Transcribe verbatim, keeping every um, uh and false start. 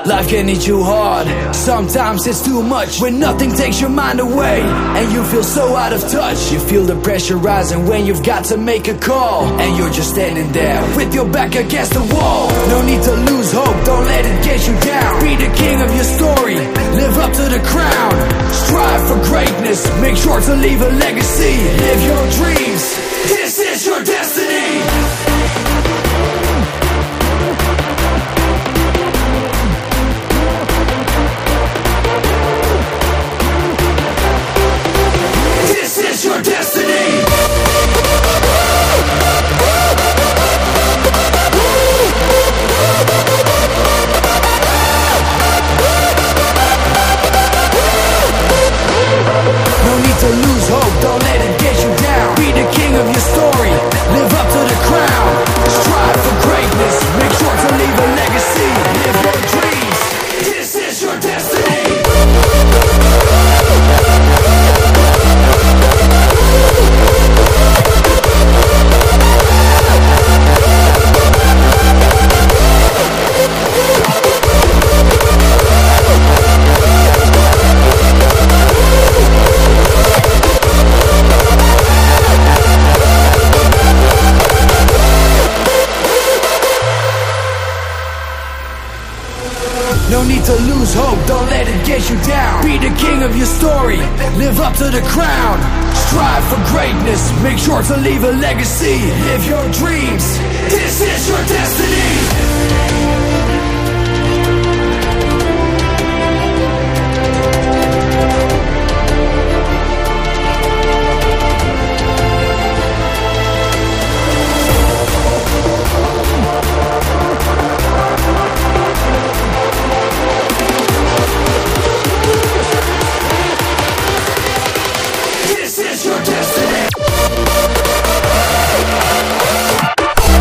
Life can hit you hard, sometimes it's too much. When nothing takes your mind away and you feel so out of touch. You feel the pressure rising when you've got to make a call, and you're just standing there with your back against the wall. No need to lose hope, don't let it get you down. Be the king of your story, live up to the crown. Strive for greatness, make sure to leave a legacy. Live your dreams, this is your destiny. Your destiny. No need to lose hope, don't let it get you down. Be the king of your story, live up to the crown. Strive for greatness, make sure to leave a legacy. Live your dreams, this is your destiny. No need to lose hope, don't let it get you down. Be the king of your story, live up to the crown. Strive for greatness, make sure to leave a legacy. Live your dreams, this is your destiny.